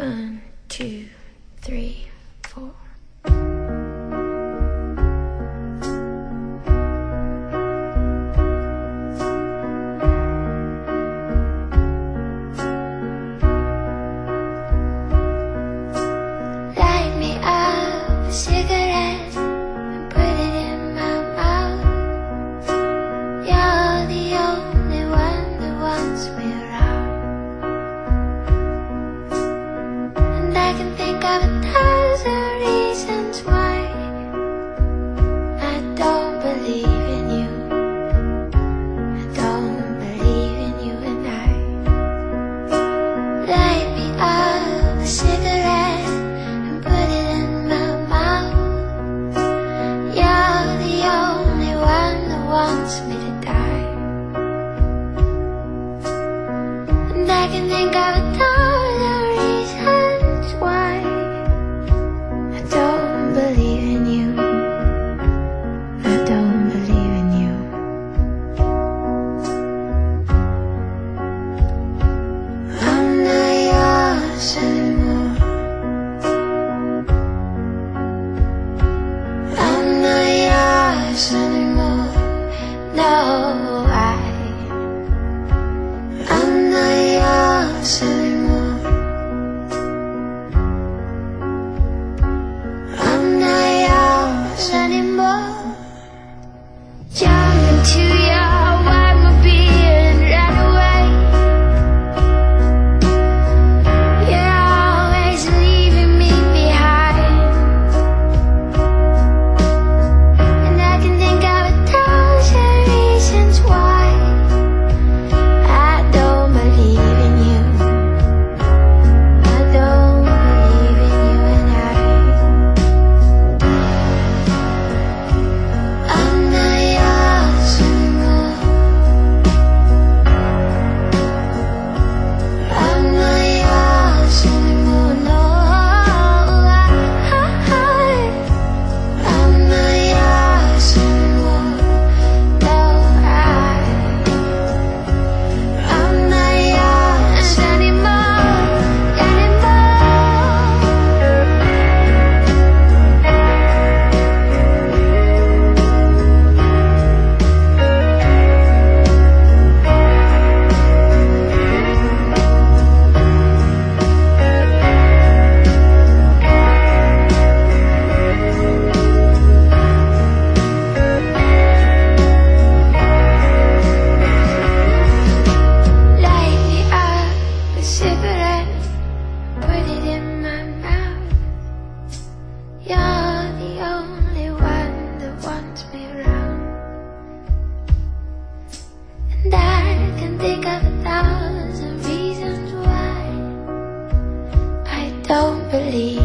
1, 2, 3, 4. Light me up a cigarette and put it in my mouth. You're the only one that wants me around, and I can think of 1,000 reasons why I don't believe in you. I don't believe in you, and I light me up a cigarette and put it in my mouth. You're the only one that wants me to die, and I can think of 1,000 reasons why I don't believe in you. I don't believe in you. I'm not yours anymore. I'm not yours anymore. No, I'm not yours anymore. I'm not yours anymore. Jump into your automobile and run away. You're always leaving me behind, and I can think of 1,000 reasons why I don't believe in you. I don't believe in you, and I'm not yours anymore. I'm not yours anymore. No, I'm not yours anymore. No, I'm not yours anymore. Light me up a cigarette, put it in my mouth. You're the only one that wants me around, and I can think of 1,000 reasons why I don't believe